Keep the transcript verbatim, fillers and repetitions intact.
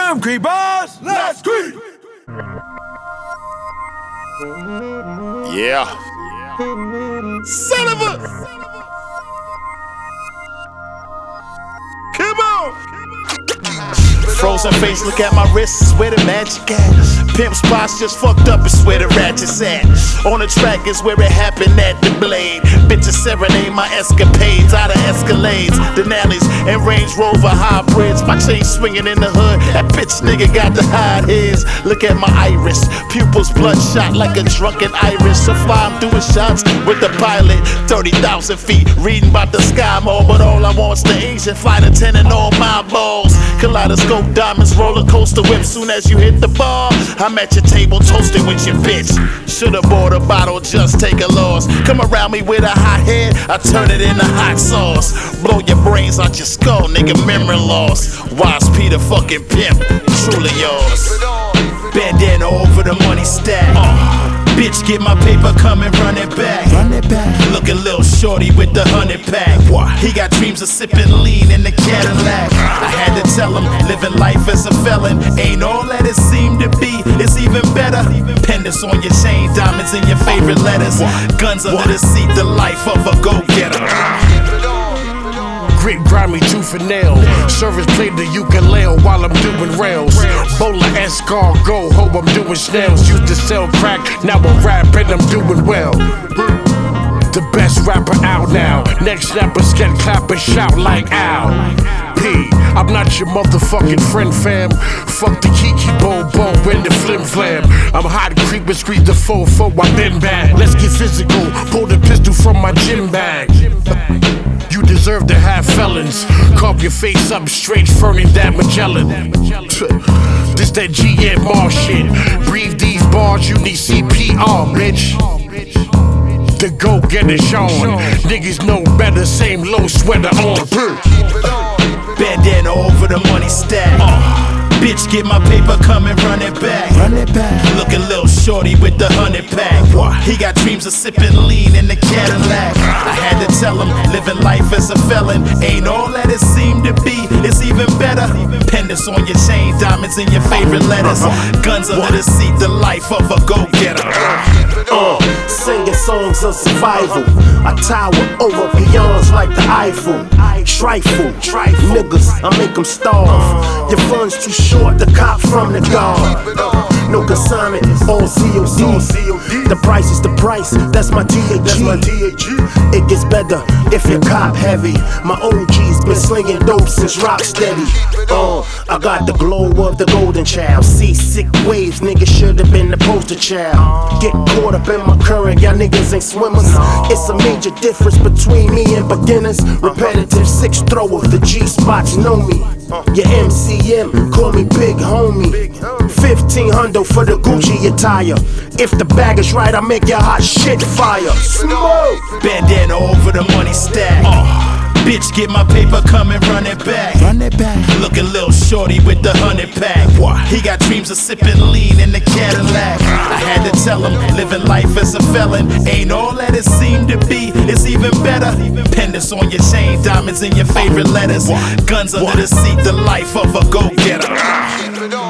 time, creepers. Let's creep. Yeah. Son of a. Come on. Frozen face, look at my wrists, where the magic at? Pimp spots just fucked up, is where the ratchets at. On the track is where it happened at the blade. Bitches serenade my escapades out of Escalades, Denali's, and Range Rover hybrids. My chain swinging in the hood, that bitch nigga got to hide his. Look at my iris, pupils bloodshot like a drunken iris. So fly, I'm doing shots with the pilot, thirty thousand feet, reading about the sky more. But all I want's the Asian flight attendant on my balls. Kaleidoscope diamonds, roller coaster whip. Soon as you hit the bar, I'm at your table toasting with your bitch. Should've bought a bottle, just take a loss. Come around me with a hot head, I turn it into hot sauce. Blow your brains out your skull, nigga, memory loss. Wise Peter fucking pimp, truly yours. Bandana over the money stack. uh, Bitch, get my paper, come and run it back. Run it back. Look at Lil Shorty with the hundred pack. He got dreams of sipping lean in the Cadillac. I had to tell him, living life as a felon ain't all that it seemed to be. It's even better. Pendants on your chain, diamonds in your favorite letters. Guns under the seat, the life of a go-getter. Grit, grimy, tooth and nail. Service played the ukulele while I'm doing rails. Bowler, escargot, hope I'm doing snails. Used to sell crack, now I rap and I'm doing well. The best rapper out now. Next snappers get clap and shout like Al P. I'm not your motherfucking friend, fam. Fuck the Kiki Bobo and the flim flam. I'm hot, creep and squeeze the fofo, I've been bad. Let's get physical, pull the pistol from my gym bag. You deserve to have felons. Carve your face up straight, Fernie that Magellan. This that G M R shit. Breathe these bars, you need C P R, bitch. The go get it on. Niggas know better, same low sweater on. Bandana over the money stack. uh, Bitch, get my paper, come and run it back. Run it back. Look at Lil Shorty with the hundred pack. He got dreams of sipping lean in the Cadillac. I had to tell him, living life as a felon ain't all that it seemed to be. It's even better. Pendants on your chain, diamonds in your favorite letters. Guns under the seat, the life of a go-getter. Uh, singing songs of survival. I tower over peons like the Eiffel. Trifle, trifle, niggas, I make them starve. Your funds too short, the cop from the guard. No consignment, all C O D. The price is the price, that's my D A G. It gets better if you cop heavy. My O G's been slinging dope since rock steady. Uh, I got the glow of the golden child. See sick waves, niggas should've been the poster child. Get caught up in my current, y'all niggas ain't swimmers. It's a major difference between me and beginners. Repetitive six thrower, the G-spots know me. Your M C M, call me big homie. Fifteen hundo for the Gucci attire. If the bag is right, I make your hot shit fire. Smoke. Bandana over the money stack. uh, Bitch, get my paper, come and run it back. Run it back. Look at Lil Shorty with the hundred pack. He got dreams of sipping lean in the Cadillac. I had to tell him, living life as a felon ain't all that it seemed to be. It's even better. Pendants on your chain, diamonds in your favorite letters. Guns under the seat, the life of a go-getter.